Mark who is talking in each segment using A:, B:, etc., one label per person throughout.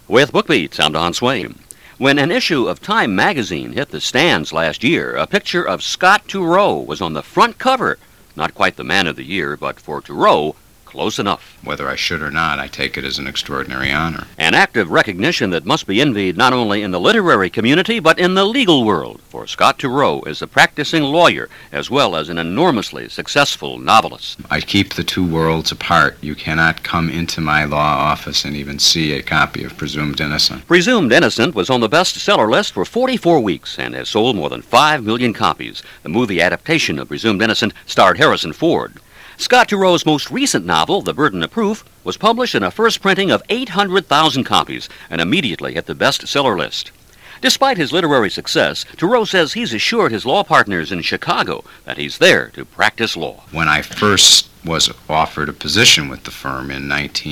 A: With BookBeat, I'm Don Swaim. When an issue of Time magazine hit the stands last year, a picture of Scott Turow was on the front cover. Not quite the man of the year, but for Turow, close enough.
B: Whether I should or not, I take it as an extraordinary honor.
A: An act of recognition that must be envied not only in the literary community, but in the legal world, for Scott Turow is a practicing lawyer as well as an enormously successful novelist.
B: I keep the two worlds apart. You cannot come into my law office and even see a copy of Presumed Innocent.
A: Presumed Innocent was on the bestseller list for 44 weeks and has sold more than 5 million copies. The movie adaptation of Presumed Innocent starred Harrison Ford. Scott Turow's most recent novel, The Burden of Proof, was published in a first printing of 800,000 copies and immediately hit the bestseller list. Despite his literary success, Turow says he's assured his law partners in Chicago that he's there to practice law.
B: When I first was offered a position with the firm in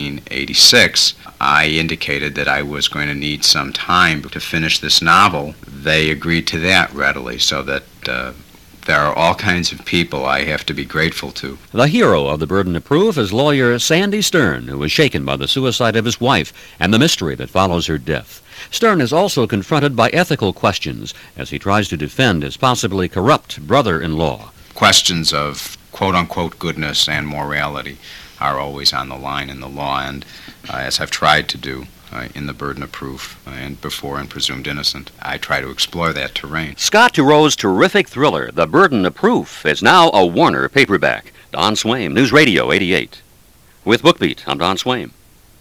B: 1986, I indicated that I was going to need some time to finish this novel. They agreed to that readily, so that there are all kinds of people I have to be grateful to.
A: The hero of The Burden of Proof is lawyer Sandy Stern, who was shaken by the suicide of his wife and the mystery that follows her death. Stern is also confronted by ethical questions as he tries to defend his possibly corrupt brother-in-law.
B: Questions of quote-unquote goodness and morality are always on the line in the law, and as I've tried to do in The Burden of Proof and before in Presumed Innocent, I try to explore that terrain.
A: Scott Turow's terrific thriller, The Burden of Proof, is now a Warner paperback. Don Swaim, News Radio 88. With BookBeat, I'm Don Swaim.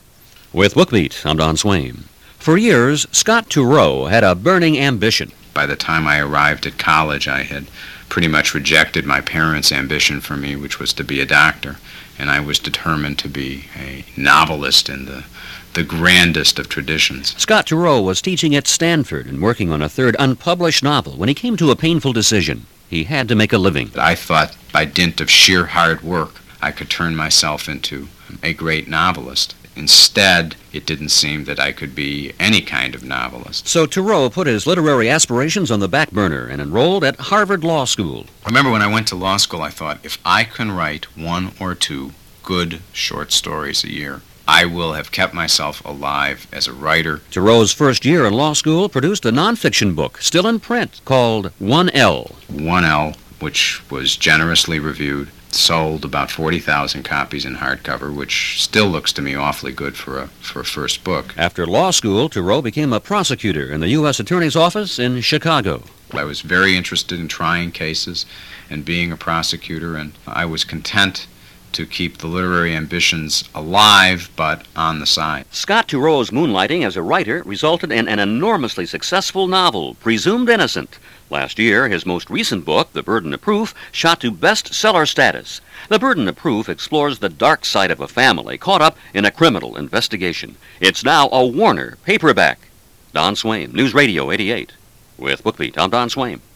A: With BookBeat, I'm Don Swaim. For years, Scott Turow had a burning ambition.
B: By the time I arrived at college, I had pretty much rejected my parents' ambition for me, which was to be a doctor, and I was determined to be a novelist in the grandest of traditions.
A: Scott Turow was teaching at Stanford and working on a third unpublished novel when he came to a painful decision. He had to make a living.
B: I thought by dint of sheer hard work, I could turn myself into a great novelist. Instead, it didn't seem that I could be any kind of novelist.
A: So Turow put his literary aspirations on the back burner and enrolled at Harvard Law School.
B: I remember when I went to law school, I thought, if I can write one or two good short stories a year, I will have kept myself alive as a writer.
A: Turow's first year in law school produced a nonfiction book, still in print, called 1L.
B: 1L, which was generously reviewed, sold about 40,000 copies in hardcover, which still looks to me awfully good for a first book.
A: After law school, Turow became a prosecutor in the U.S. Attorney's Office in Chicago.
B: I was very interested in trying cases and being a prosecutor, and I was content to keep the literary ambitions alive, but on the side.
A: Scott Turow's moonlighting as a writer resulted in an enormously successful novel, Presumed Innocent. Last year, his most recent book, The Burden of Proof, shot to bestseller status. The Burden of Proof explores the dark side of a family caught up in a criminal investigation. It's now a Warner paperback. Don Swaim, News Radio 88. With BookBeat, I'm Don Swaim.